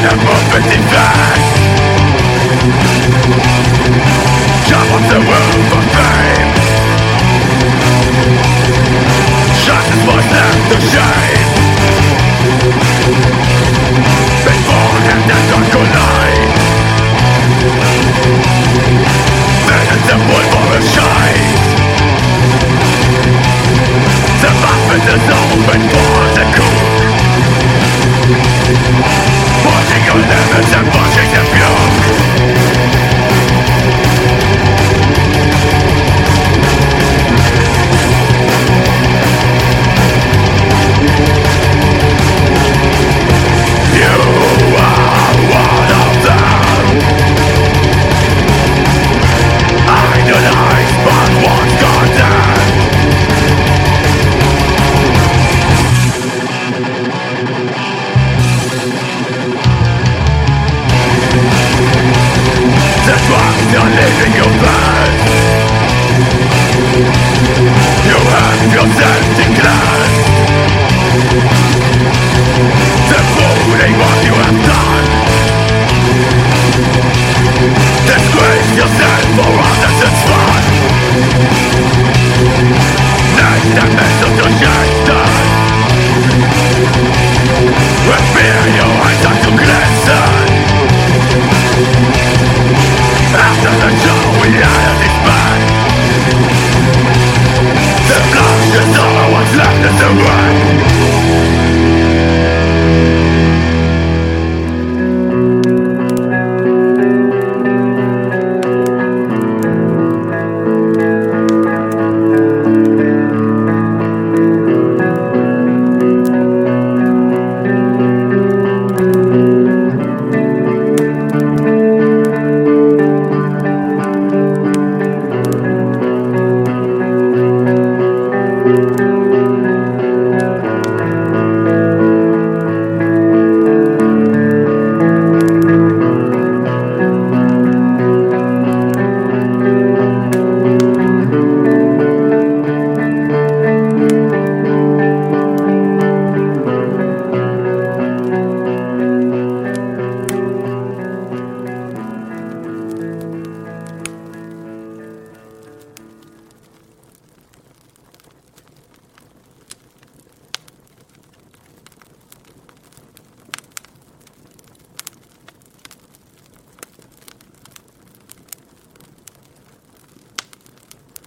the movement defense. Jump off the roof of fame. Justice was left to shame. Before and then dark collide. Vengeance and blood for a shine. The movement is open for the coup. Pushing your limits and pushing the fugue. You are one of them. Idolize but once condemned. The drugs are leaving you bad. You have yourself declared. The fooling what you have done. Disgrace yourself for others it's fun. Make the message to Jason. With fear your eyes are to glisten. After the show we had a despair. The blush is all what's left is the rain.